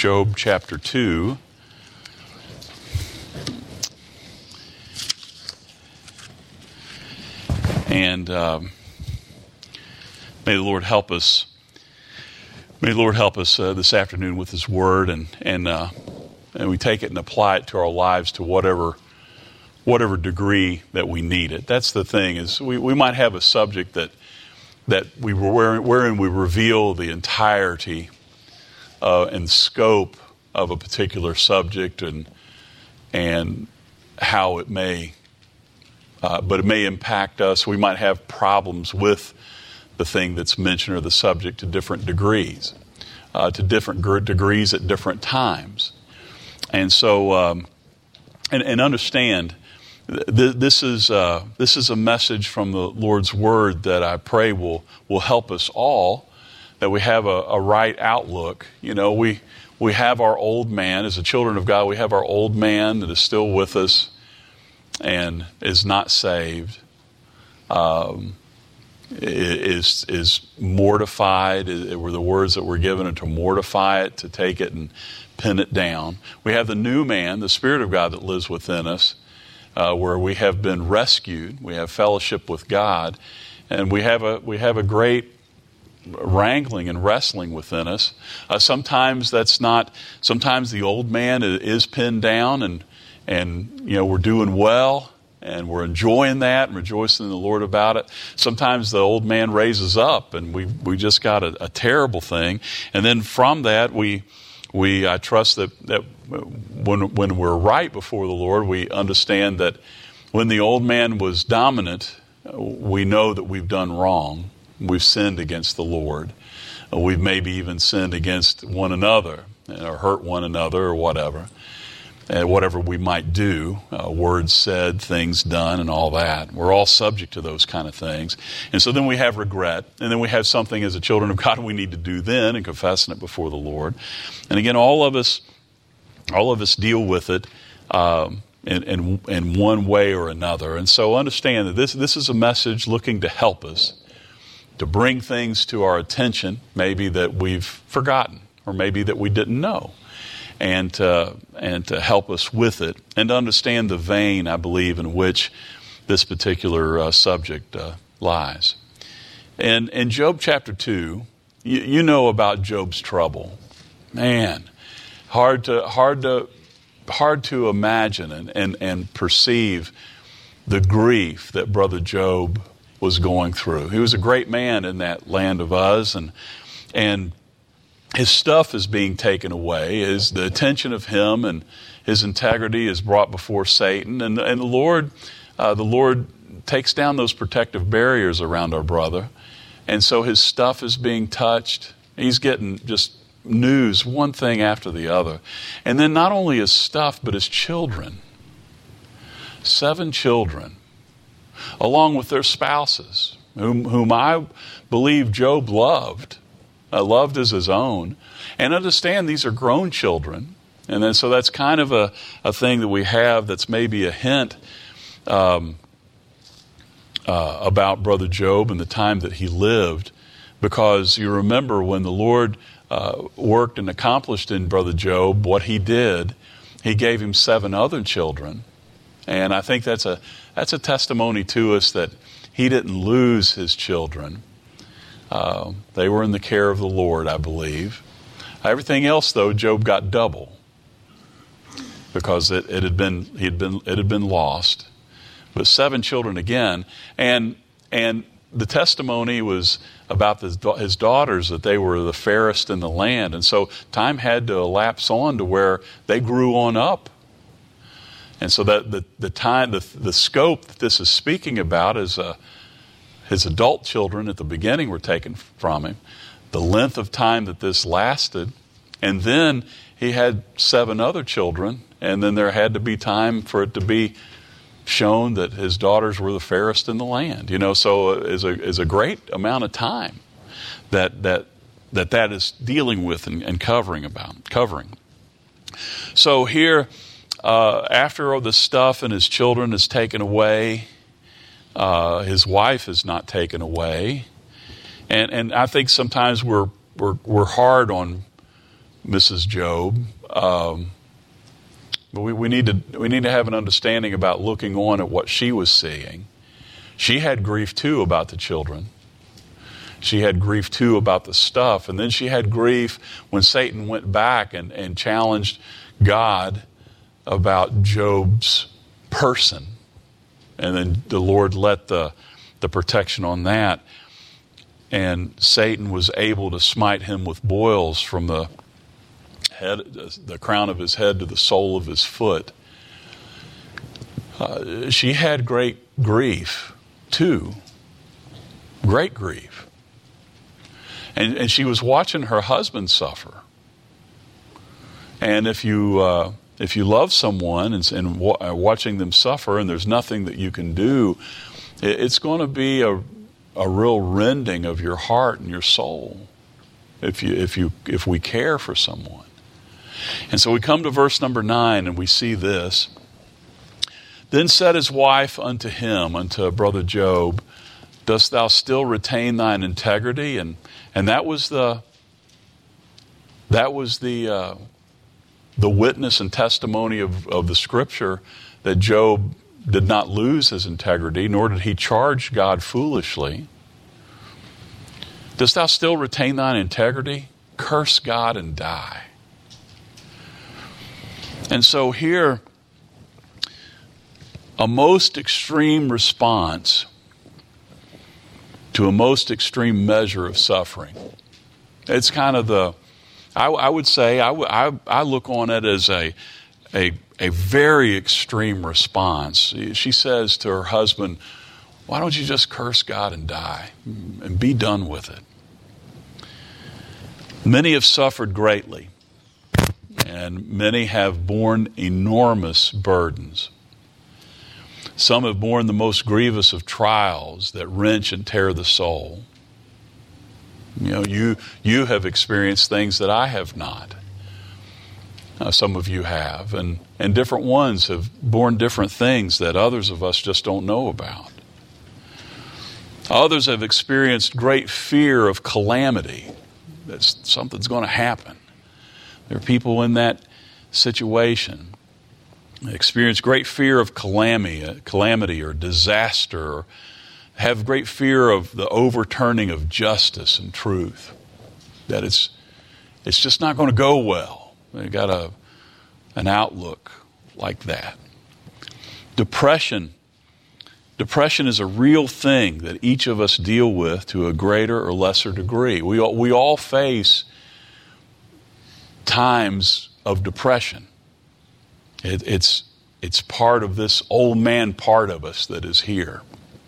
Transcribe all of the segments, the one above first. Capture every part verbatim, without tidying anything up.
Job chapter two. And um, may the Lord help us. May the Lord help us uh, this afternoon with His Word, and and uh, and we take it and apply it to our lives to whatever whatever degree that we need it. That's the thing, is we, we might have a subject that that we were wherein we reveal the entirety uh, and scope of a particular subject, and and how it may. Uh, but it may impact us. We might have problems with the thing that's mentioned or the subject to different degrees, uh, to different gr- degrees at different times. And so, um, and, and understand, th- this is uh, this is a message from the Lord's Word that I pray will will help us all, that we have a, a right outlook. You know, we we have our old man as the children of God. We have our old man that is still with us and is not saved, um, is is mortified. It were the words that were given, and to mortify it, to take it and pin it down. We have the new man, the Spirit of God that lives within us, uh, where we have been rescued. We have fellowship with God, and we have a we have a great wrangling and wrestling within us. Uh, sometimes that's not. Sometimes the old man is pinned down, and. And, you know, we're doing well, and we're enjoying that and rejoicing in the Lord about it. Sometimes the old man raises up, and we we just got a, a terrible thing. And then from that, we we I trust that, that when when we're right before the Lord, we understand that when the old man was dominant, we know that we've done wrong. We've sinned against the Lord. We've maybe even sinned against one another, or hurt one another, or whatever. Uh, whatever we might do, uh, words said, things done, and all that. We're all subject to those kind of things. And so then we have regret, and then we have something as the children of God we need to do then, and confessing it before the Lord. And again, all of us, all of us deal with it um, in, in, in one way or another. And so understand that this, this is a message looking to help us, to bring things to our attention, maybe that we've forgotten, or maybe that we didn't know. And to, and to help us with it, and to understand the vein, I believe, in which this particular uh, subject uh, lies. And in Job chapter two, you, you know about Job's trouble. Man, hard to hard to hard to imagine and, and, and perceive the grief that Brother Job was going through. He was a great man in that land of Uz, and and. His stuff is being taken away. His, the attention of him and his integrity is brought before Satan. And, and the Lord, uh, the Lord takes down those protective barriers around our brother. And so his stuff is being touched. He's getting just news, one thing after the other. And then not only his stuff, but his children. Seven children, along with their spouses, whom, whom I believe Job loved. Uh, loved as his own. And understand these are grown children. And then so that's kind of a, a thing that we have that's maybe a hint um, uh, about Brother Job and the time that he lived. Because you remember when the Lord uh, worked and accomplished in Brother Job what he did, he gave him seven other children. And I think that's a that's a testimony to us that he didn't lose his children. Uh, they were in the care of the Lord, I believe. Everything else, though, Job got double because it, it had been he had been it had been lost. But seven children again, and and the testimony was about his, his daughters, that they were the fairest in the land, and so time had to elapse on to where they grew on up. And so that the the time the the scope that this is speaking about is a. His adult children at the beginning were taken from him, the length of time that this lasted, and then he had seven other children, and then there had to be time for it to be shown that his daughters were the fairest in the land. You know, so is a is a great amount of time that that that that is dealing with and, and covering about covering. So here, uh, after all this stuff and his children is taken away, uh, his wife is not taken away, and and I think sometimes we're we're we're hard on Missus Job. Um, but we, we need to we need to have an understanding about looking on at what she was seeing. She had grief too about the children. She had grief too about the stuff. And then she had grief when Satan went back and, and challenged God about Job's person. And then the Lord let the, the protection on that. And Satan was able to smite him with boils from the head, the crown of his head to the sole of his foot. Uh, she had great grief too. Great grief. And, and she was watching her husband suffer. And if you uh, if you love someone and, and w- watching them suffer, and there's nothing that you can do, it, it's going to be a a real rending of your heart and your soul. If you if you if we care for someone. And so we come to verse number nine, and we see this. Then said his wife unto him, unto brother Job, dost thou still retain thine integrity? And and that was the that was the uh, the witness and testimony of, of the Scripture that Job did not lose his integrity, nor did he charge God foolishly. Dost thou still retain thine integrity? Curse God and die. And so here, a most extreme response to a most extreme measure of suffering. It's kind of the, I, I would say, I, I, I look on it as a, a, a very extreme response. She says to her husband, why don't you just curse God and die and be done with it? Many have suffered greatly, and many have borne enormous burdens. Some have borne the most grievous of trials that wrench and tear the soul. You know, you you have experienced things that I have not. Uh, some of you have, and, and different ones have borne different things that others of us just don't know about. Others have experienced great fear of calamity, that something's going to happen. There are people in that situation that experience great fear of calamity, calamity or disaster, or have great fear of the overturning of justice and truth, that it's it's just not going to go well. They've got a an outlook like that. Depression. Depression is a real thing that each of us deal with to a greater or lesser degree. We all, we all face times of depression. It, it's it's part of this old man part of us that is here.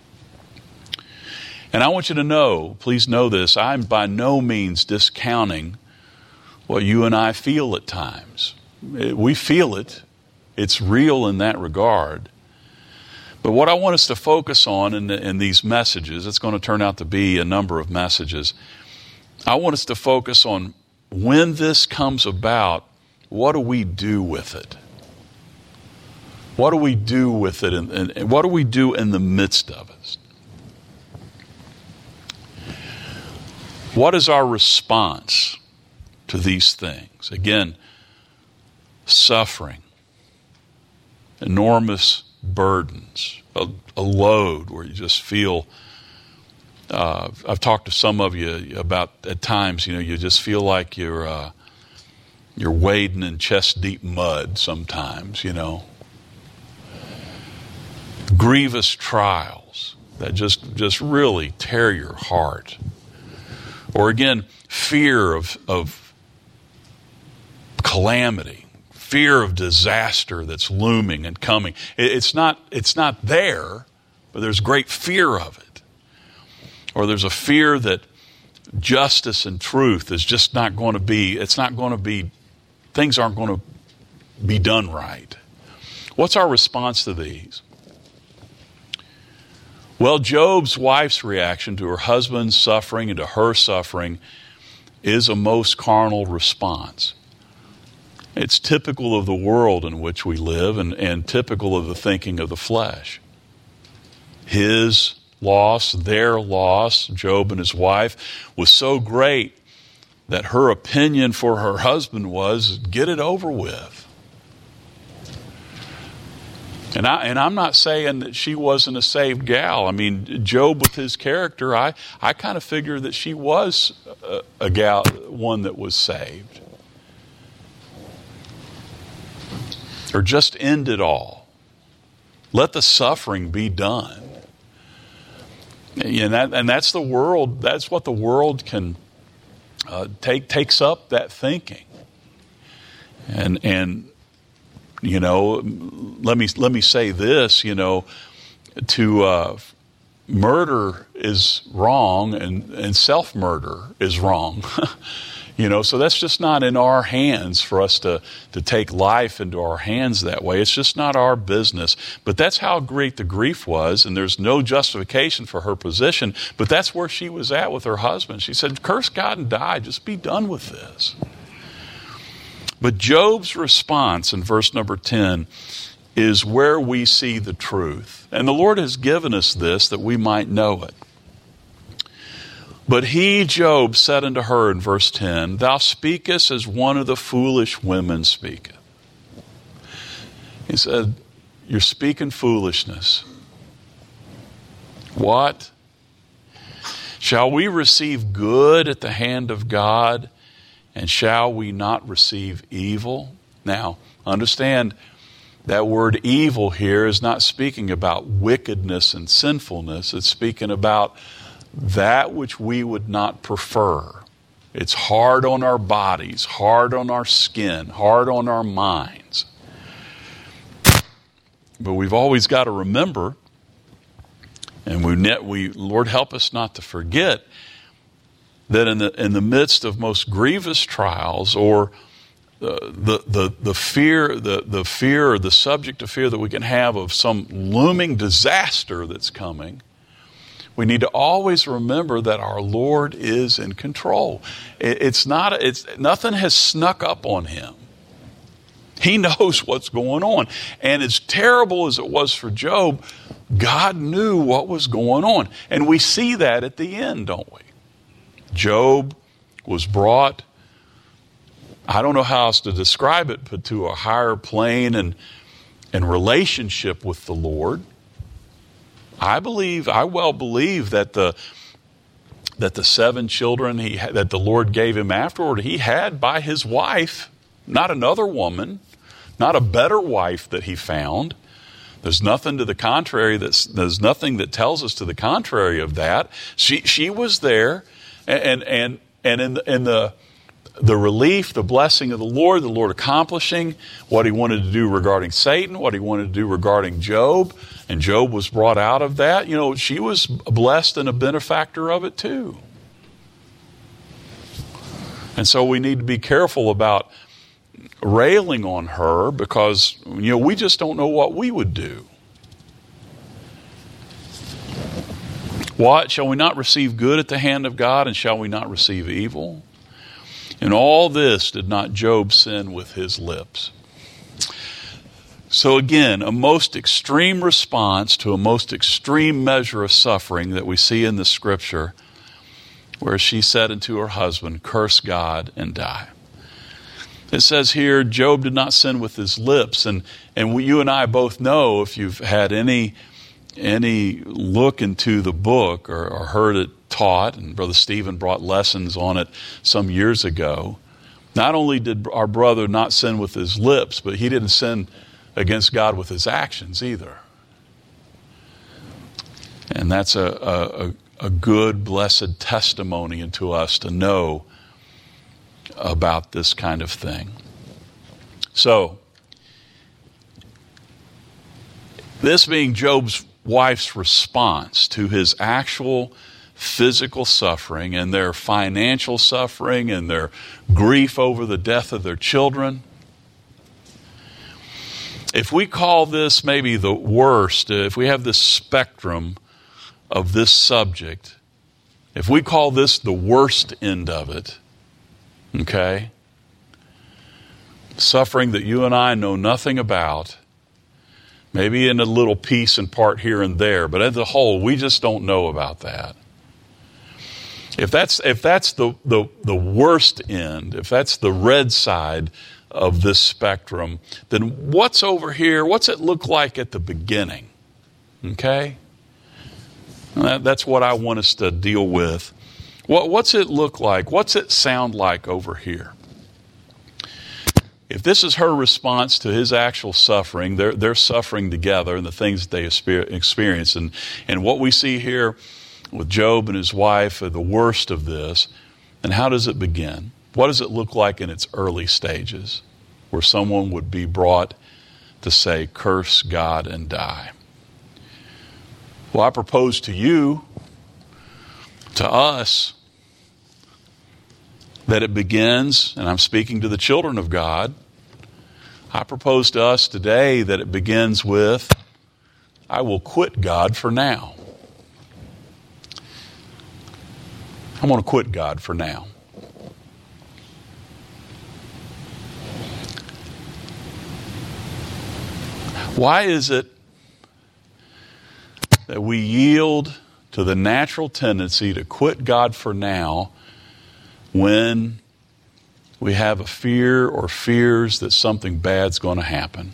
And I want you to know, please know this, I'm by no means discounting what you and I feel at times. We feel it. It's real in that regard. But what I want us to focus on in, the, in these messages, it's going to turn out to be a number of messages. I want us to focus on when this comes about, what do we do with it? What do we do with it? And, and, and what do we do in the midst of it? What is our response to these things? Again, suffering, enormous burdens, a, a load where you just feel, uh, I've talked to some of you about at times, you know, you just feel like you're uh, you're wading in chest deep mud sometimes, you know. Grievous trials that just, just really tear your heart. Or again, fear of, of calamity. Fear of disaster that's looming and coming. It's not, it's not there, but there's great fear of it. Or there's a fear that justice and truth is just not going to be, it's not going to be, things aren't going to be done right. What's our response to these? Well, Job's wife's reaction to her husband's suffering and to her suffering is a most carnal response. It's typical of the world in which we live and, and typical of the thinking of the flesh. His loss, their loss, Job and his wife, was so great that her opinion for her husband was, get it over with. And, I, and I'm not saying that she wasn't a saved gal. I mean, Job with his character, I, I kind of figure that she was a, a gal, one that was saved. Or just end it all. Let the suffering be done. And, that, and that's the world, that's what the world can uh, take, takes up that thinking. And, and, you know, let me, let me say this, you know, to, uh, murder is wrong and, and self-murder is wrong. You know, so that's just not in our hands for us to, to take life into our hands that way. It's just not our business. But that's how great the grief was, and there's no justification for her position. But that's where she was at with her husband. She said, curse God and die. Just be done with this. But Job's response in verse number ten is where we see the truth. And the Lord has given us this that we might know it. But he, Job, said unto her in verse ten, thou speakest as one of the foolish women speaketh. He said, you're speaking foolishness. What? Shall we receive good at the hand of God, and shall we not receive evil? Now, understand that word evil here is not speaking about wickedness and sinfulness. It's speaking about that which we would not prefer. It's hard on our bodies, hard on our skin, hard on our minds. But we've always got to remember, and we, net, we Lord help us not to forget, that in the in the midst of most grievous trials, or uh, the the the fear the the fear or the subject of fear that we can have of some looming disaster that's coming, we need to always remember that our Lord is in control. It, it's not it's nothing has snuck up on him. He knows what's going on, and as terrible as it was for Job, God knew what was going on, and we see that at the end, don't we? Job was brought, I don't know how else to describe it, but to a higher plane and, and relationship with the Lord. I believe, I well believe that the that the seven children he had, that the Lord gave him afterward, he had by his wife, not another woman, not a better wife that he found. There's nothing to the contrary. That's, there's nothing that tells us to the contrary of that. She she was there. And and and in the, in the the relief, the blessing of the Lord, the Lord accomplishing what he wanted to do regarding Satan, what he wanted to do regarding Job, and Job was brought out of that. You know, she was blessed and a benefactor of it too. And so we need to be careful about railing on her, because you know we just don't know what we would do. What? Shall we not receive good at the hand of God, and shall we not receive evil? In all this did not Job sin with his lips. So again, a most extreme response to a most extreme measure of suffering that we see in the scripture, where she said unto her husband, curse God and die. It says here, Job did not sin with his lips, and, and we, you and I both know, if you've had any any look into the book or, or heard it taught, and Brother Stephen brought lessons on it some years ago, not only did our brother not sin with his lips, but he didn't sin against God with his actions either. And that's a, a, a good, blessed testimony unto us to know about this kind of thing. So, this being Job's wife's response to his actual physical suffering and their financial suffering and their grief over the death of their children. If we call this maybe the worst, if we have this spectrum of this subject, if we call this the worst end of it, okay, suffering that you and I know nothing about, maybe in a little piece and part here and there, but as a whole, we just don't know about that. If that's if that's the, the, the worst end, if that's the red side of this spectrum, then what's over here? What's it look like at the beginning? Okay? That, that's what I want us to deal with. What, what's it look like? What's it sound like over here? If this is her response to his actual suffering, they're, they're suffering together and the things that they experience. And, and what we see here with Job and his wife are the worst of this. And how does it begin? What does it look like in its early stages where someone would be brought to say, curse God and die? Well, I propose to you, to us, that it begins, and I'm speaking to the children of God, I propose to us today that it begins with, I will quit God for now. I'm going to quit God for now. Why is it that we yield to the natural tendency to quit God for now when we have a fear or fears that something bad's going to happen?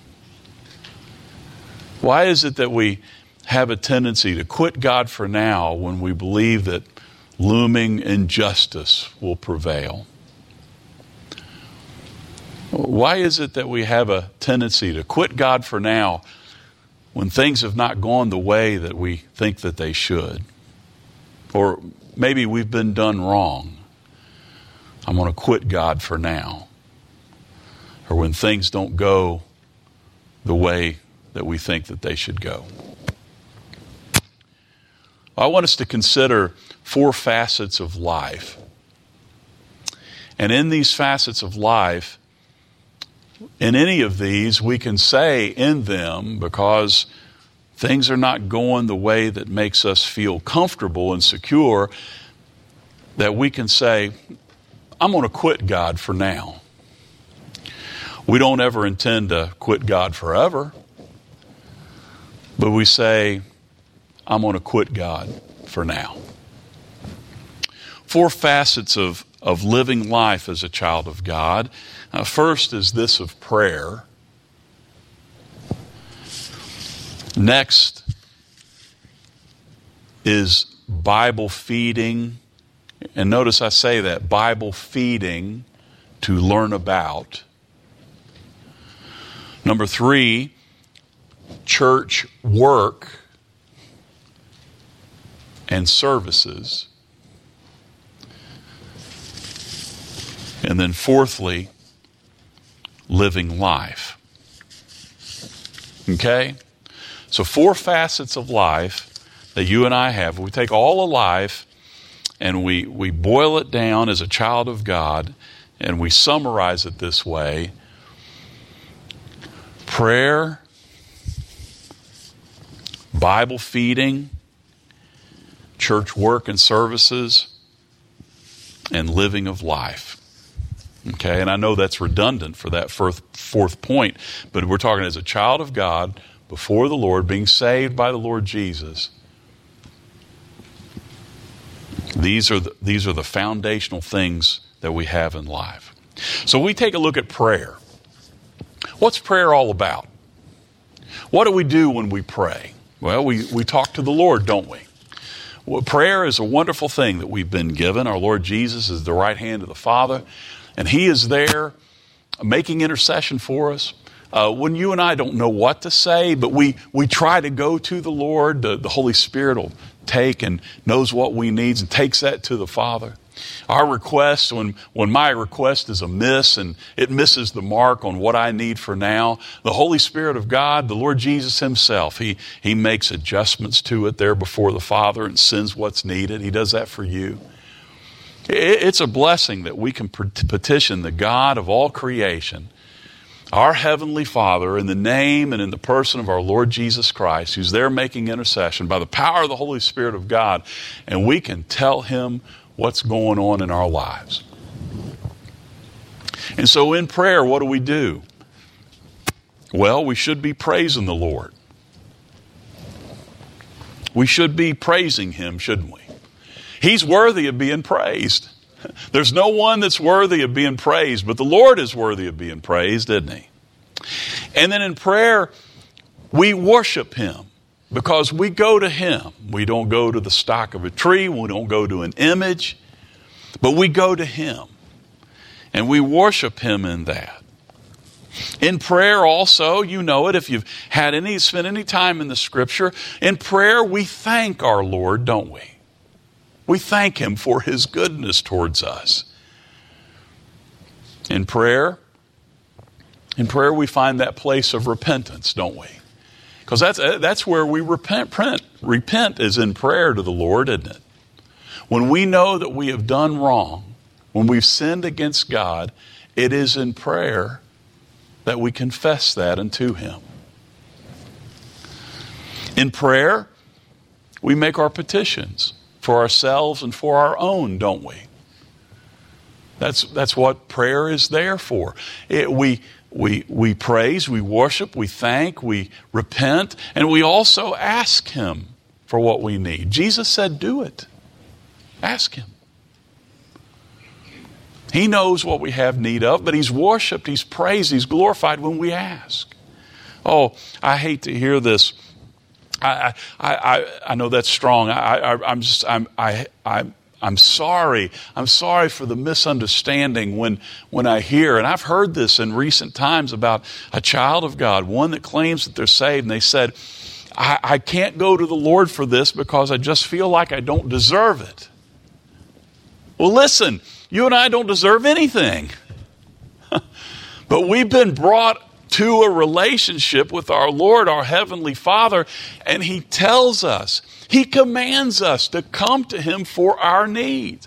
Why is it that we have a tendency to quit God for now when we believe that looming injustice will prevail? Why is it that we have a tendency to quit God for now when things have not gone the way that we think that they should? Or maybe we've been done wrong. I'm going to quit God for now. Or when things don't go the way that we think that they should go. I want us to consider four facets of life. And in these facets of life, in any of these, we can say in them, because things are not going the way that makes us feel comfortable and secure, that we can say, I'm going to quit God for now. We don't ever intend to quit God forever, but we say, I'm going to quit God for now. Four facets of, of living life as a child of God. Uh, first is this of prayer. Next is Bible feeding. And notice I say that, Bible feeding to learn about. Number three, church work and services. And then fourthly, living life. Okay? So four facets of life that you and I have. We take all of life and we, we boil it down as a child of God and we summarize it this way. Prayer, Bible feeding, church work and services, and living of life. Okay, and I know that's redundant for that fourth, fourth point, but we're talking as a child of God, before the Lord, being saved by the Lord Jesus. These are the, these are the foundational things that we have in life. So we take a look at prayer. What's prayer all about? What do we do when we pray? Well, we, we talk to the Lord, don't we? Well, prayer is a wonderful thing that we've been given. Our Lord Jesus is the right hand of the Father. And He is there making intercession for us. Uh, when you and I don't know what to say, but we, we try to go to the Lord, the, the Holy Spirit will take and knows what we need and takes that to the Father. Our request, when, when my request is amiss and it misses the mark on what I need for now, the Holy Spirit of God, the Lord Jesus Himself, He, he makes adjustments to it there before the Father and sends what's needed. He does that for you. It's a blessing that we can petition the God of all creation, our Heavenly Father, in the name and in the person of our Lord Jesus Christ, who's there making intercession by the power of the Holy Spirit of God, and we can tell Him what's going on in our lives. And so in prayer, what do we do? Well, we should be praising the Lord. We should be praising Him, shouldn't we? He's worthy of being praised. There's no one that's worthy of being praised, but the Lord is worthy of being praised, isn't He? And then in prayer, we worship Him because we go to Him. We don't go to the stock of a tree. We don't go to an image, but we go to Him. And we worship Him in that. In prayer also, you know it, if you've had any, spent any time in the Scripture, in prayer we thank our Lord, don't we? We thank Him for His goodness towards us. In prayer, in prayer we find that place of repentance, don't we? Because that's, that's where we repent, repent. Repent is in prayer to the Lord, isn't it? When we know that we have done wrong, when we've sinned against God, it is in prayer that we confess that unto Him. In prayer, we make our petitions for ourselves and for our own, don't we? That's, that's what prayer is there for. It, we, we, we praise, we worship, we thank, we repent, and we also ask Him for what we need. Jesus said, do it. Ask Him. He knows what we have need of, but He's worshiped, He's praised, He's glorified when we ask. Oh, I hate to hear this. I I I, I know that's strong. I, I I'm just I'm I I I'm sorry. I'm sorry for the misunderstanding when when I hear, and I've heard this in recent times about a child of God, one that claims that they're saved, and they said, I, I can't go to the Lord for this because I just feel like I don't deserve it. Well, listen, you and I don't deserve anything. But we've been brought to a relationship with our Lord, our Heavenly Father, and He tells us, He commands us to come to Him for our needs.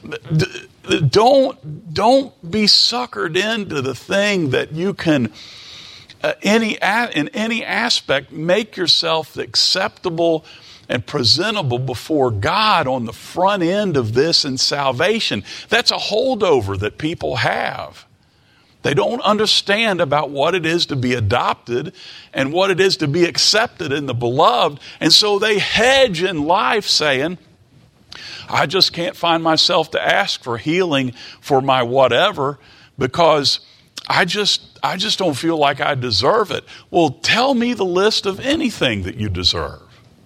Don't, don't be suckered into the thing that you can, uh, any in any aspect, make yourself acceptable and presentable before God on the front end of this in salvation. That's a holdover that people have. They don't understand about what it is to be adopted and what it is to be accepted in the beloved. And so they hedge in life saying, I just can't find myself to ask for healing for my whatever because I just, I just don't feel like I deserve it. Well, tell me the list of anything that you deserve.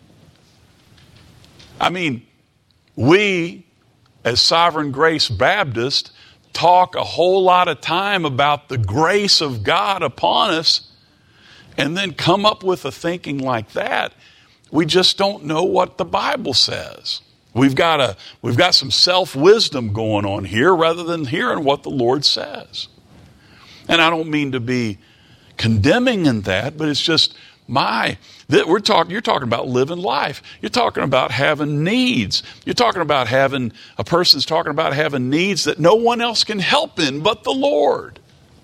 I mean, we as Sovereign Grace Baptist talk a whole lot of time about the grace of God upon us and then come up with a thinking like that. We just don't know what the Bible says. We've got a, we've got some self-wisdom going on here rather than hearing what the Lord says. And I don't mean to be condemning in that, but it's just my, we're talking, you're talking about living life. You're talking about having needs. You're talking about having, a person's talking about having needs that no one else can help in but the Lord.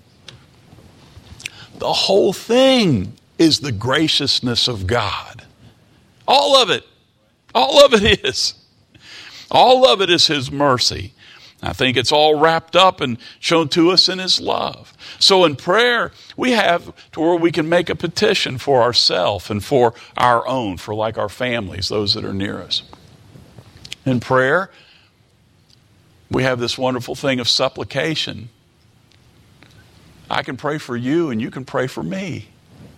The whole thing is the graciousness of God. All of it. All of it is. All of it is His mercy. I think it's all wrapped up and shown to us in His love. So in prayer, we have to where we can make a petition for ourselves and for our own, for like our families, those that are near us. In prayer, we have this wonderful thing of supplication. I can pray for you and you can pray for me.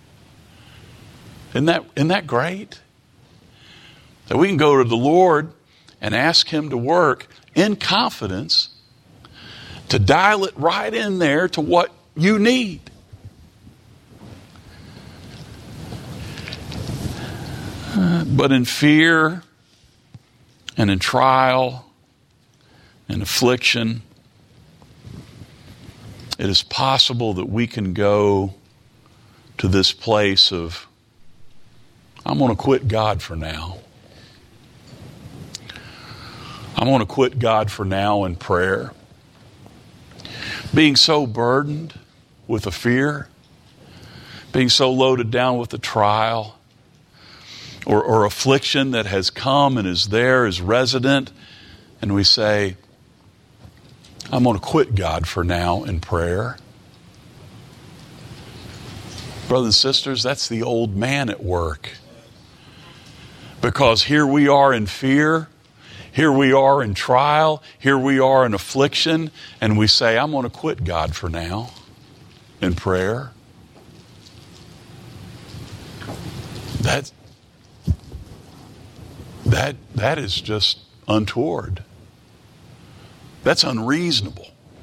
Isn't that, isn't that great? That we can go to the Lord and ask Him to work in confidence to dial it right in there to what you need. Uh, but in fear and in trial and affliction, it is possible that we can go to this place of, I'm going to quit God for now. I'm going to quit God for now in prayer. Being so burdened with a fear, being so loaded down with a trial or, or affliction that has come and is there, is resident, and we say, I'm going to quit God for now in prayer. Brothers and sisters, that's the old man at work. Because here we are in fear. Here we are in trial. Here we are in affliction. And we say, I'm going to quit God for now in prayer. That, that, that is just untoward. That's unreasonable.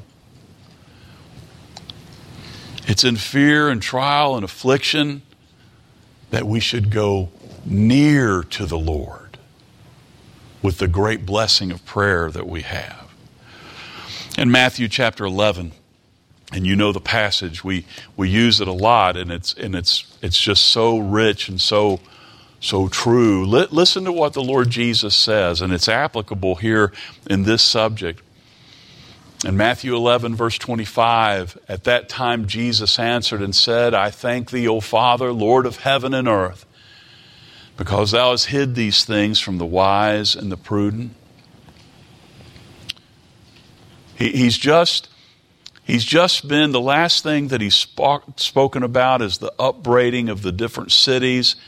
It's in fear and trial and affliction that we should go near to the Lord with the great blessing of prayer that we have. In Matthew chapter eleven, and you know the passage, we, we use it a lot, and it's and it's it's just so rich and so so true. L- listen to what the Lord Jesus says, and it's applicable here in this subject. In Matthew eleven, verse twenty-five, at that time Jesus answered and said, I thank thee, O Father, Lord of heaven and earth, because thou hast hid these things from the wise and the prudent. He, he's just, he's just been, the last thing that he's sp- spoken about is the upbraiding of the different cities.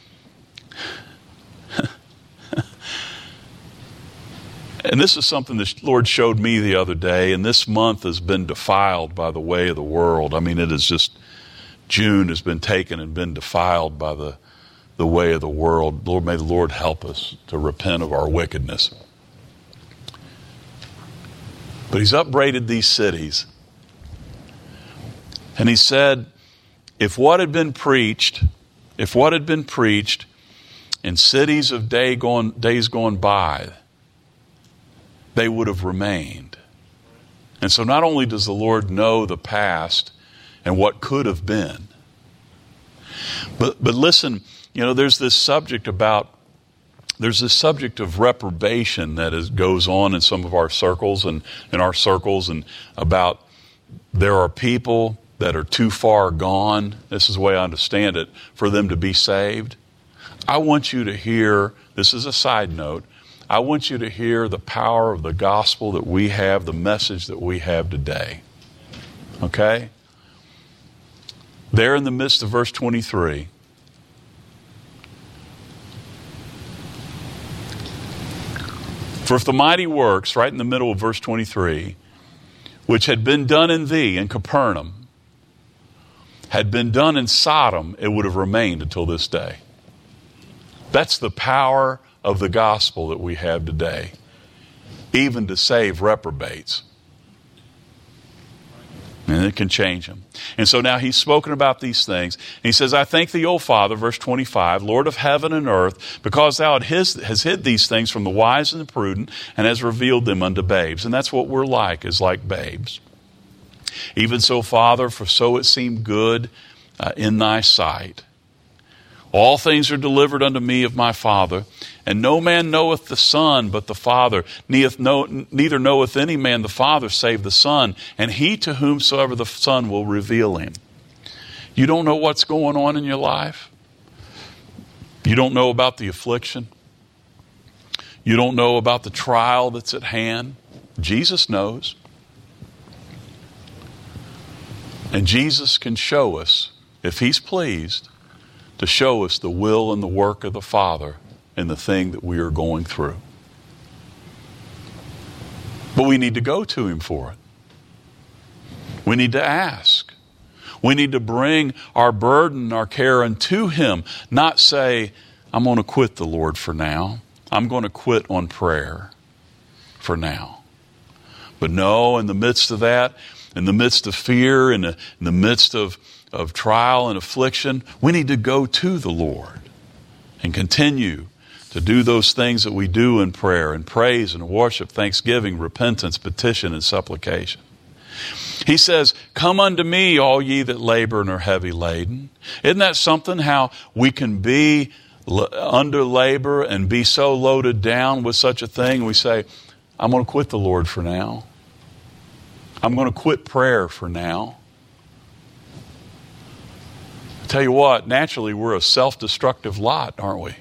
And this is something the Lord showed me the other day, and this month has been defiled by the way of the world. I mean, it is just, June has been taken and been defiled by the, the way of the world. Lord, may the Lord help us to repent of our wickedness. But he's upbraided these cities. And he said, if what had been preached, if what had been preached in cities of day gone, days gone by, they would have remained. And so not only does the Lord know the past and what could have been, but but listen, you know, there's this subject about, there's this subject of reprobation that is, goes on in some of our circles and in our circles, and about there are people that are too far gone, this is the way I understand it, for them to be saved. I want you to hear, this is a side note, I want you to hear the power of the gospel that we have, the message that we have today. Okay? There in the midst of verse twenty-three, for if the mighty works, right in the middle of verse twenty-three, which had been done in thee, in Capernaum, had been done in Sodom, it would have remained until this day. That's the power of the gospel that we have today, even to save reprobates. And it can change them. And so now he's spoken about these things. And he says, I thank thee, O Father, verse twenty-five, Lord of heaven and earth, because thou hast hid these things from the wise and the prudent, and hast revealed them unto babes. And that's what we're like, is like babes. Even so, Father, for so it seemed good uh, in thy sight. All things are delivered unto me of my Father, and no man knoweth the Son but the Father, neither knoweth any man the Father save the Son, and he to whomsoever the Son will reveal him. You don't know what's going on in your life? You don't know about the affliction? You don't know about the trial that's at hand? Jesus knows. And Jesus can show us, if he's pleased, to show us the will and the work of the Father in the thing that we are going through. But we need to go to him for it. We need to ask. We need to bring our burden, our care unto him, not say, I'm going to quit the Lord for now. I'm going to quit on prayer for now. But no, in the midst of that, in the midst of fear, in the, in the midst of of trial and affliction, we need to go to the Lord and continue to do those things that we do in prayer and praise and worship, thanksgiving, repentance, petition, and supplication. He says, come unto me, all ye that labor and are heavy laden. Isn't that something, how we can be under labor and be so loaded down with such a thing? We say, I'm going to quit the Lord for now. I'm going to quit prayer for now. Tell you what, naturally we're a self-destructive lot, aren't we?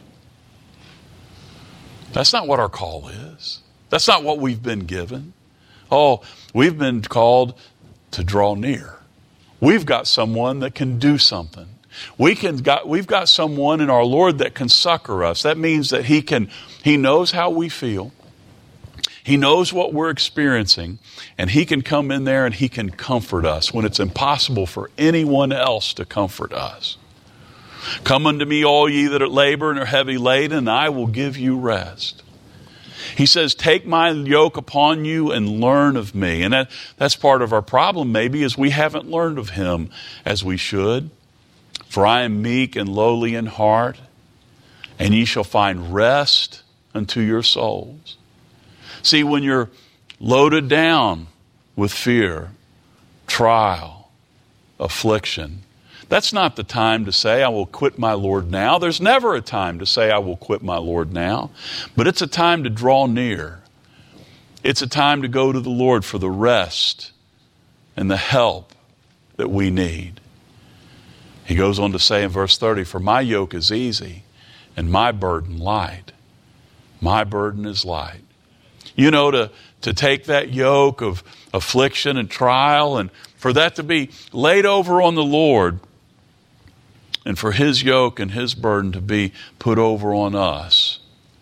That's not what our call is. That's not what we've been given. Oh, we've been called to draw near. We've got someone that can do something. We can got we've got someone in our Lord that can succor us. That means that he can he knows how we feel. He knows what we're experiencing, and He can come in there and He can comfort us when it's impossible for anyone else to comfort us. Come unto me, all ye that are labor and are heavy laden, and I will give you rest. He says, take my yoke upon you and learn of me. And that, that's part of our problem maybe, is we haven't learned of Him as we should. For I am meek and lowly in heart, and ye shall find rest unto your souls. See, when you're loaded down with fear, trial, affliction, that's not the time to say, I will quit my Lord now. There's never a time to say, I will quit my Lord now. But it's a time to draw near. It's a time to go to the Lord for the rest and the help that we need. He goes on to say in verse thirty, for my yoke is easy and my burden light. My burden is light. You know, to, to take that yoke of affliction and trial and for that to be laid over on the Lord and for His yoke and His burden to be put over on us.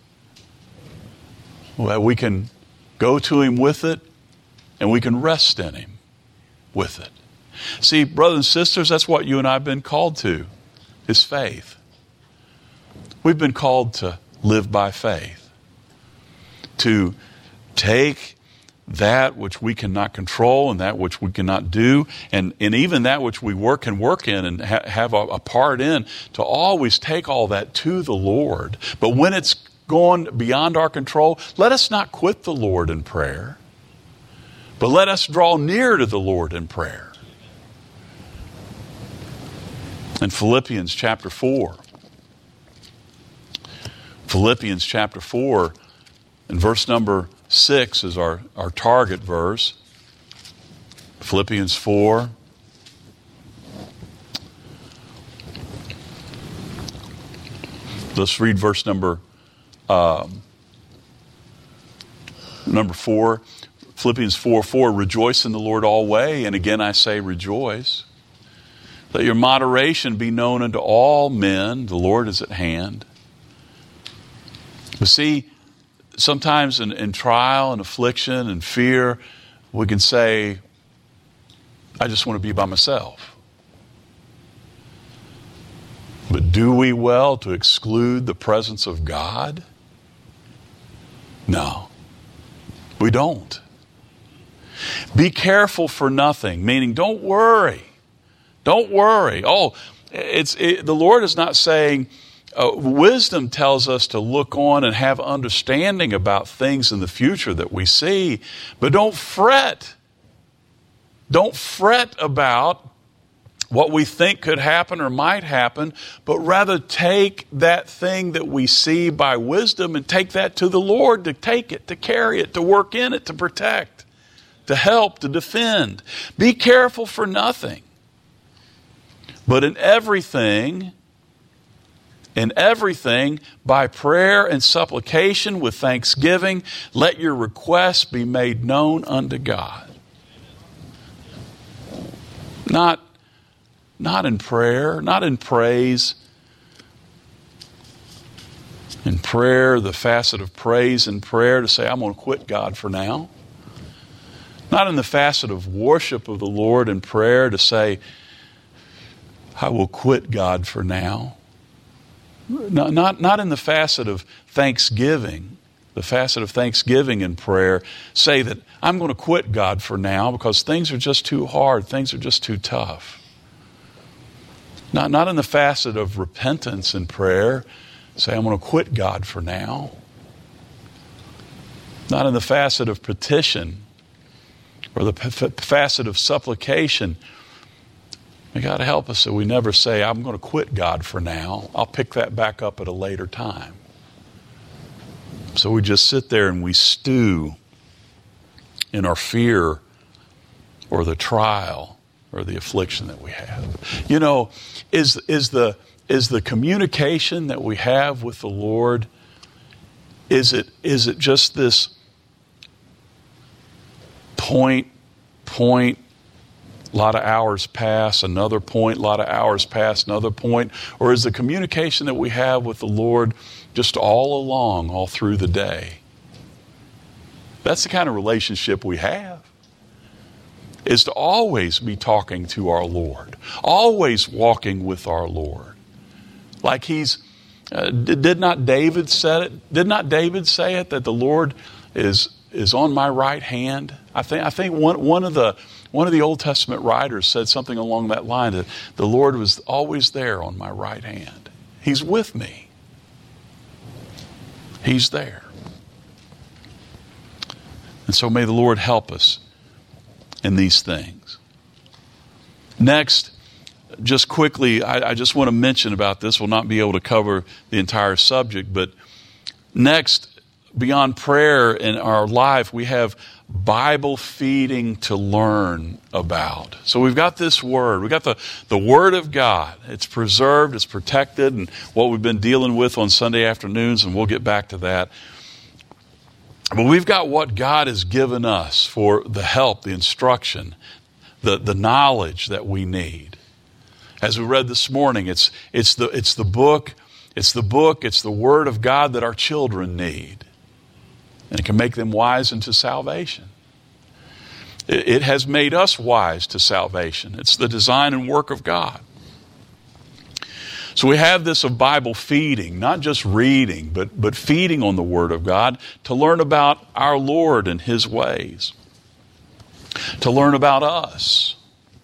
Well, we can go to Him with it and we can rest in Him with it. See, brothers and sisters, that's what you and I have been called to, is faith. We've been called to live by faith, to take that which we cannot control and that which we cannot do, and, and even that which we work can work in and ha- have a, a part in, to always take all that to the Lord. But when it's gone beyond our control, let us not quit the Lord in prayer, but let us draw near to the Lord in prayer. In Philippians chapter four, Philippians chapter four, and verse number six is our, our target verse. Philippians four. Let's read verse number um, number four. Philippians four four. Rejoice in the Lord always, and again I say rejoice. Let your moderation be known unto all men. The Lord is at hand. But see, sometimes in, in trial and affliction and fear, we can say, I just want to be by myself. But do we well to exclude the presence of God? No, we don't. Be careful for nothing, meaning don't worry. Don't worry. Oh, it's it, the Lord is not saying, uh, wisdom tells us to look on and have understanding about things in the future that we see, but don't fret. Don't fret about what we think could happen or might happen, but rather take that thing that we see by wisdom and take that to the Lord, to take it, to carry it, to work in it, to protect, to help, to defend. Be careful for nothing. But in everything, in everything, by prayer and supplication with thanksgiving, let your requests be made known unto God. Not, not in prayer, not in praise. In prayer, the facet of praise and prayer to say, I'm going to quit God for now. Not in the facet of worship of the Lord and prayer to say, I will quit God for now. Not, not, not in the facet of thanksgiving, the facet of thanksgiving in prayer, say that I'm going to quit God for now because things are just too hard, things are just too tough. Not, not in the facet of repentance in prayer, say I'm going to quit God for now. Not in the facet of petition or the facet of supplication. May God help us so we never say, I'm going to quit God for now. I'll pick that back up at a later time. So we just sit there and we stew in our fear or the trial or the affliction that we have. You know, is, is, the, is the communication that we have with the Lord, is it, is it just this point, point, a lot of hours pass, another point, a lot of hours pass, another point? Or is the communication that we have with the Lord just all along, all through the day? That's the kind of relationship we have, is to always be talking to our Lord, always walking with our Lord. Like he's, uh, did, did not David say it? Did not David say it, that the Lord is is on my right hand? I think I think one one of the one of the Old Testament writers said something along that line, that the Lord was always there on my right hand. He's with me. He's there. And so may the Lord help us in these things. Next, just quickly, I, I just want to mention about this. We'll not be able to cover the entire subject, but next, beyond prayer in our life, we have Bible feeding to learn about. So we've got this Word. We've got the, the Word of God. It's preserved, it's protected, and what we've been dealing with on Sunday afternoons, and we'll get back to that. But we've got what God has given us for the help, the instruction, the, the knowledge that we need. As we read this morning, it's, it's, the, it's the book, it's the book, it's the Word of God that our children need. And it can make them wise unto salvation. It, it has made us wise to salvation. It's the design and work of God. So we have this of Bible feeding, not just reading, but, but feeding on the Word of God to learn about our Lord and His ways, to learn about us,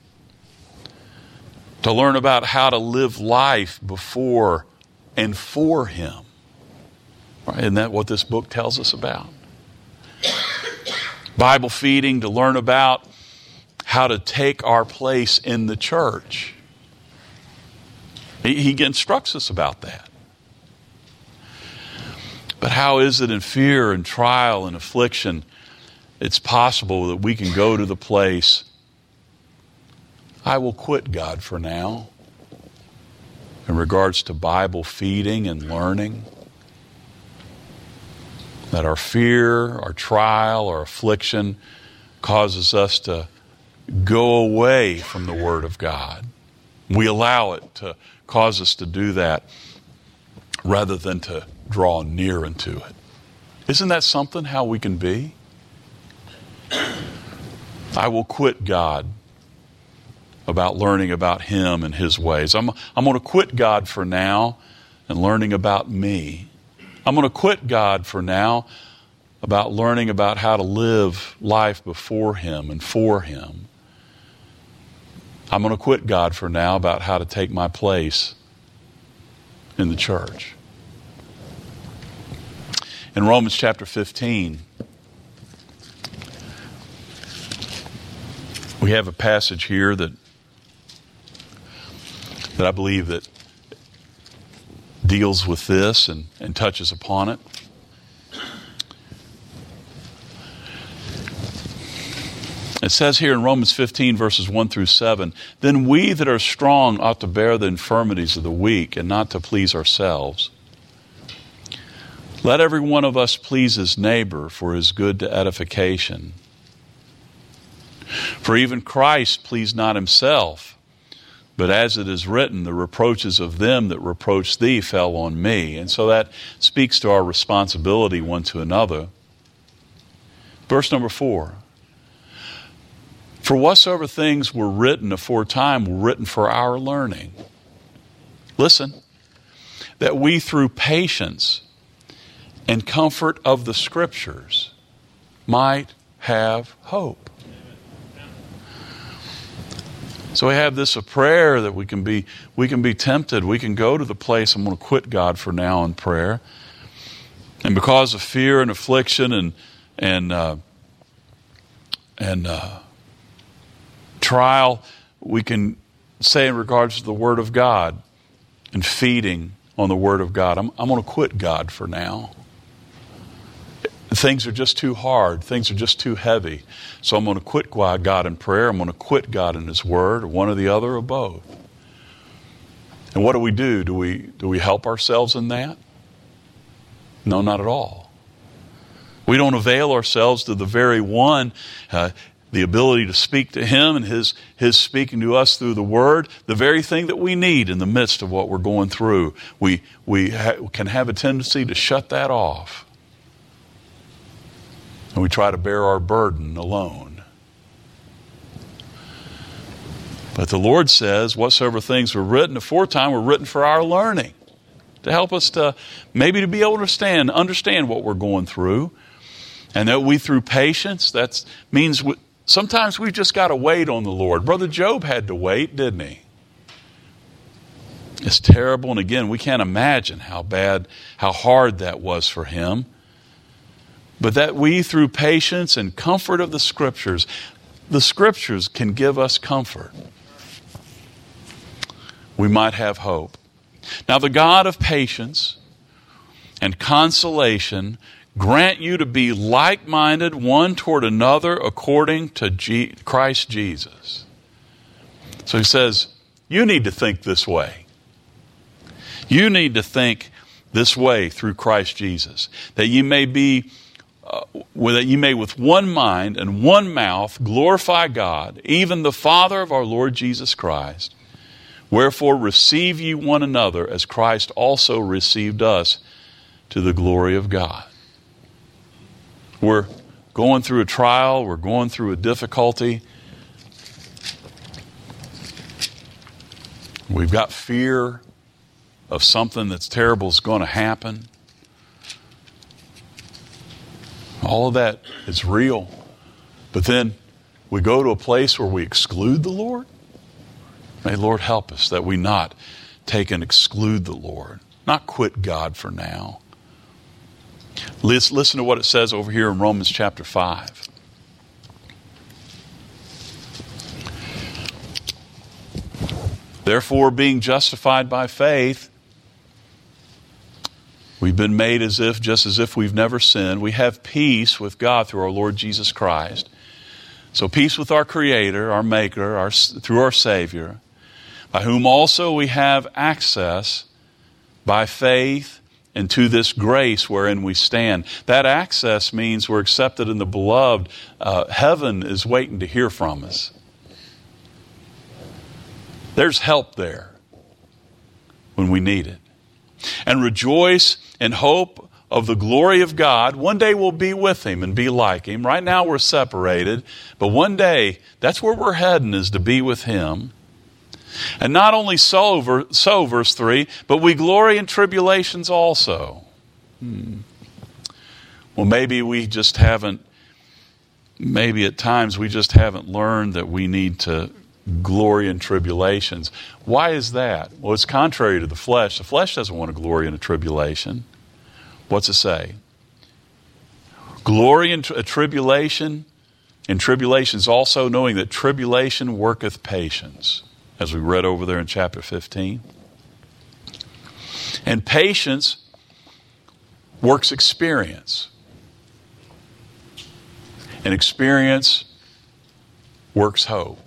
to learn about how to live life before and for Him. Right? Isn't that what this book tells us about? Bible feeding to learn about how to take our place in the church. He, he instructs us about that. But how is it in fear and trial and affliction, it's possible that we can go to the place, I will quit God for now, in regards to Bible feeding and learning? That our fear, our trial, our affliction causes us to go away from the Word of God. We allow it to cause us to do that rather than to draw near into it. Isn't that something, how we can be? I will quit God about learning about Him and His ways. I'm, I'm going to quit God for now and learning about me. I'm going to quit God for now about learning about how to live life before Him and for Him. I'm going to quit God for now about how to take my place in the church. In Romans chapter fifteen, we have a passage here that that I believe that deals with this and, and touches upon it. It says here in Romans fifteen, verses one through seven, then we that are strong ought to bear the infirmities of the weak and not to please ourselves. Let every one of us please his neighbor for his good to edification. For even Christ pleased not himself, but as it is written, the reproaches of them that reproach thee fell on me. And so that speaks to our responsibility one to another. Verse number four. For whatsoever things were written aforetime were written for our learning. Listen, that we through patience and comfort of the Scriptures might have hope. So we have this a prayer that we can be we can be tempted. We can go to the place, I'm going to quit God for now in prayer. And because of fear and affliction and and uh, and uh, trial, we can say in regards to the Word of God and feeding on the Word of God, I'm, I'm going to quit God for now. Things are just too hard. Things are just too heavy. So I'm going to quit God in prayer. I'm going to quit God in His Word, or one or the other, or both. And what do we do? Do we, do we help ourselves in that? No, not at all. We don't avail ourselves to the very one, uh, the ability to speak to Him and His, His speaking to us through the Word, the very thing that we need in the midst of what we're going through. We, we ha- can have a tendency to shut that off. And we try to bear our burden alone. But the Lord says, whatsoever things were written aforetime were written for our learning, to help us to maybe to be able to understand, understand what we're going through. And that we, through patience, that means we, sometimes we've just got to wait on the Lord. Brother Job had to wait, didn't he? It's terrible. And again, we can't imagine how bad, how hard that was for him. But that we, through patience and comfort of the Scriptures, the Scriptures can give us comfort. We might have hope. Now, the God of patience and consolation grant you to be like-minded one toward another according to G- Christ Jesus. So he says, you need to think this way. You need to think this way through Christ Jesus, that you may be, uh, that you may with one mind and one mouth glorify God, even the Father of our Lord Jesus Christ. Wherefore receive ye one another as Christ also received us to the glory of God. We're going through a trial, we're going through a difficulty. We've got fear of something that's terrible is going to happen. All of that is real. But then we go to a place where we exclude the Lord. May the Lord help us that we not take and exclude the Lord, not quit God for now. Let's listen to what it says over here in Romans chapter five. Therefore, being justified by faith, we've been made as if, just as if we've never sinned. We have peace with God through our Lord Jesus Christ. So peace with our Creator, our Maker, our, through our Savior, by whom also we have access by faith into this grace wherein we stand. That access means we're accepted in the beloved. Uh, heaven is waiting to hear from us. There's help there when we need it. And rejoice in hope of the glory of God. One day we'll be with Him and be like Him. Right now we're separated, but one day that's where we're heading, is to be with Him. And not only so, so verse three, but we glory in tribulations also. Hmm. Well, maybe we just haven't, maybe at times we just haven't learned that we need to glory in tribulations. Why is that? Well, it's contrary to the flesh. The flesh doesn't want to glory in a tribulation. What's it say? Glory in a tribulation, in tribulations also, knowing that tribulation worketh patience, as we read over there in chapter fifteen. And patience works experience. And experience works hope.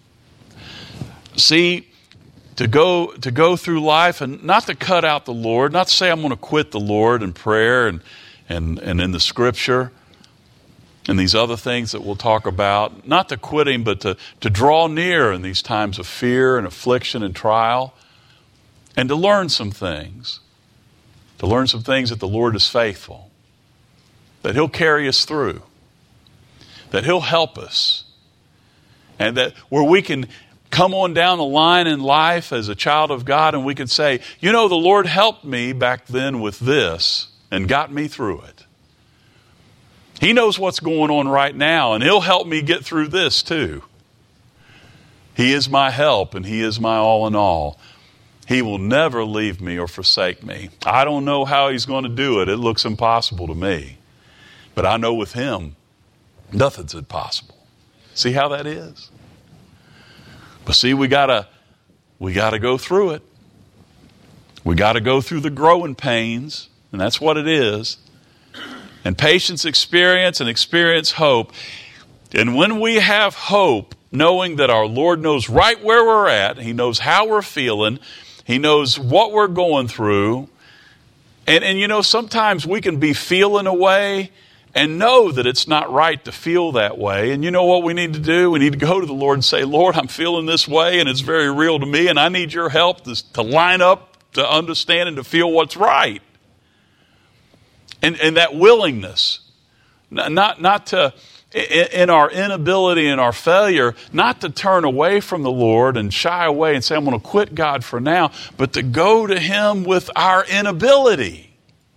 See, to go to go through life and not to cut out the Lord, not to say I'm going to quit the Lord in prayer and, and, and in the Scripture and these other things that we'll talk about, not to quit Him, but to, to draw near in these times of fear and affliction and trial, and to learn some things. To learn some things that the Lord is faithful, that He'll carry us through, that He'll help us, and that where we can come on down the line in life as a child of God and we can say, you know, the Lord helped me back then with this and got me through it. He knows what's going on right now and He'll help me get through this too. He is my help and He is my all in all. He will never leave me or forsake me. I don't know how He's going to do it. It looks impossible to me. But I know with Him, nothing's impossible. See how that is? But see, we gotta, we gotta go through it. We gotta go through the growing pains, and that's what it is. And patience, experience, and experience hope. And when we have hope, knowing that our Lord knows right where we're at, He knows how we're feeling, He knows what we're going through. And, and you know, sometimes we can be feeling a way and know that it's not right to feel that way. And you know what we need to do? We need to go to the Lord and say, Lord, I'm feeling this way and it's very real to me and I need your help to, to line up, to understand and to feel what's right. And, and that willingness not, not to, in our inability and our failure, not to turn away from the Lord and shy away and say, I'm going to quit God for now, but to go to Him with our inability.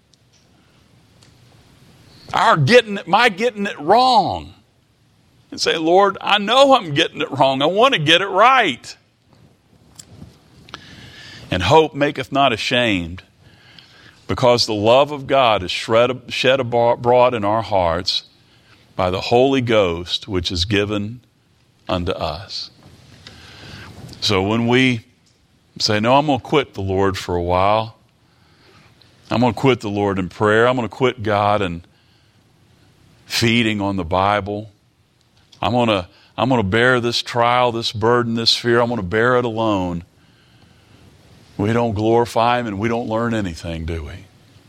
Our getting it, my getting it wrong. And say, Lord, I know I'm getting it wrong. I want to get it right. And hope maketh not ashamed, because the love of God is shed abroad in our hearts by the Holy Ghost, which is given unto us. So when we say, no, I'm going to quit the Lord for a while. I'm going to quit the Lord in prayer. I'm going to quit God and feeding on the Bible. I'm going to, I'm going to bear this trial, this burden, this fear. I'm going to bear it alone. We don't glorify Him and we don't learn anything, do we?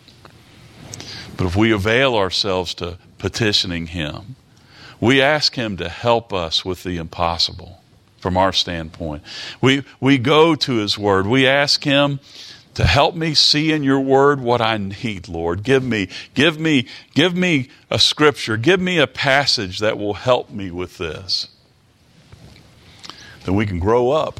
But if we avail ourselves to petitioning Him, we ask Him to help us with the impossible from our standpoint. We, we go to His Word. We ask Him to help me see in your Word what I need, Lord. Give me, give me, give me a scripture. Give me a passage that will help me with this. Then we can grow up.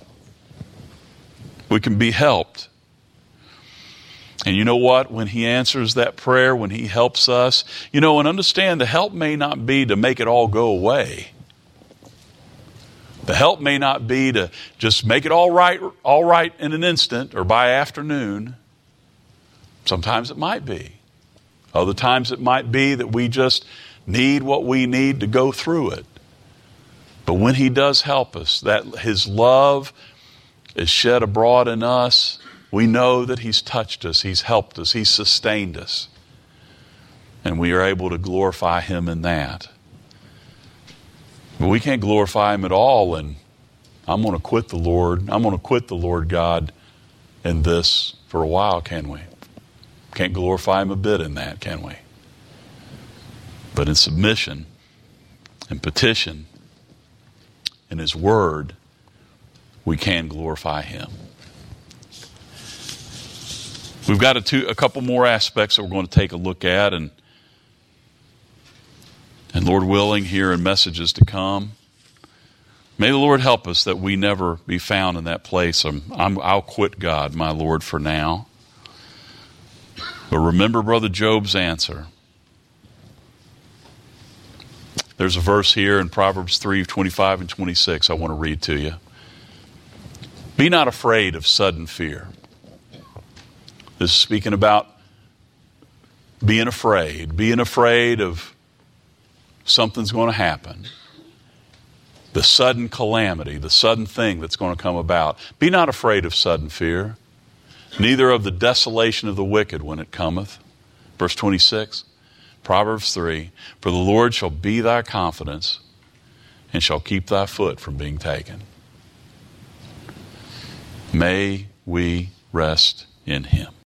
We can be helped. And you know what? When He answers that prayer, when He helps us, you know, and understand the help may not be to make it all go away. The help may not be to just make it all right, all right in an instant or by afternoon. Sometimes it might be. Other times it might be that we just need what we need to go through it. But when He does help us, that His love is shed abroad in us, we know that He's touched us, He's helped us, He's sustained us. And we are able to glorify Him in that. But we can't glorify Him at all, and I'm going to quit the Lord. I'm going to quit the Lord God in this for a while, can we? Can't glorify Him a bit in that, can we? But in submission and petition in His Word, we can glorify Him. We've got a, two, a couple more aspects that we're going to take a look at, and and Lord willing, here in messages to come. May the Lord help us that we never be found in that place. I'm, I'm, I'll quit God, my Lord, for now. But remember Brother Job's answer. There's a verse here in Proverbs three, twenty-five and twenty-six I want to read to you. Be not afraid of sudden fear. This is speaking about being afraid, being afraid of something's going to happen. The sudden calamity, the sudden thing that's going to come about. Be not afraid of sudden fear, neither of the desolation of the wicked when it cometh. Verse twenty-six, Proverbs three, for the Lord shall be thy confidence and shall keep thy foot from being taken. May we rest in Him.